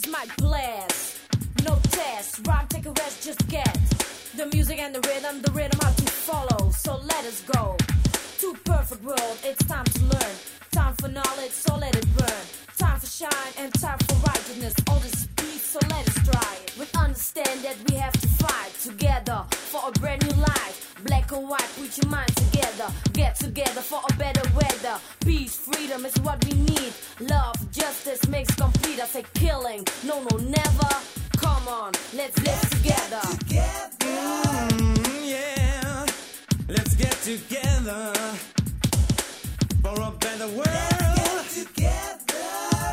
mic blast. No test, rhyme, take a rest, just get the music and the rhythm how to follow. So let us go to perfect world. It's time to learn, time for knowledge, so let it burn. Time for shine and time for righteousness. All this peace, so let us try it. We understand that we have to fight together for a brand new life. Black and white, put your mind together. Get together for a better weather. Peace, freedom is what we need. Love, justice makes complete. I say killing, no, never. Come on, let's live together. Yeah, let's get together for a better world. Let's get together.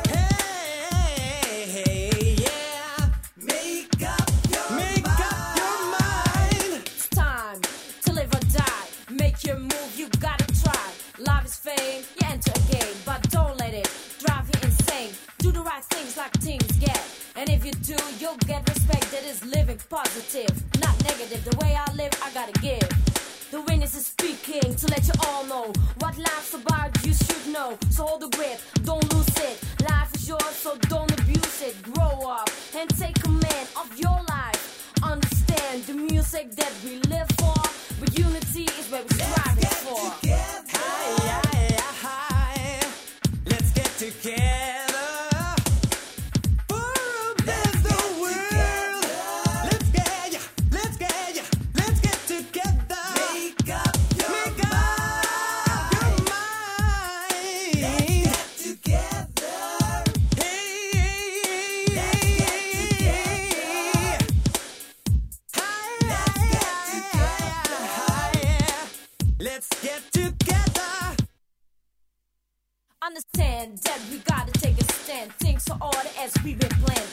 Hey, yeah. Make up your mind. It's time to live or die. Make your move, you gotta try. Life is fame, you enter a game, but don't let it drive you insane. Do the right things like things get. And if you do, you'll get respect. That is living positive, not negative. The way I live, I gotta give. The witness is speaking to let you all know what life's about, you should know. So hold the grip, don't lose it. Life is yours, so don't abuse it. Grow up and take command of your life. Understand the music that we live for, but unity is what we're striving for. Hi. Let's get together. Let's get together. Understand that we gotta take a stand. Things are order as we've been planned.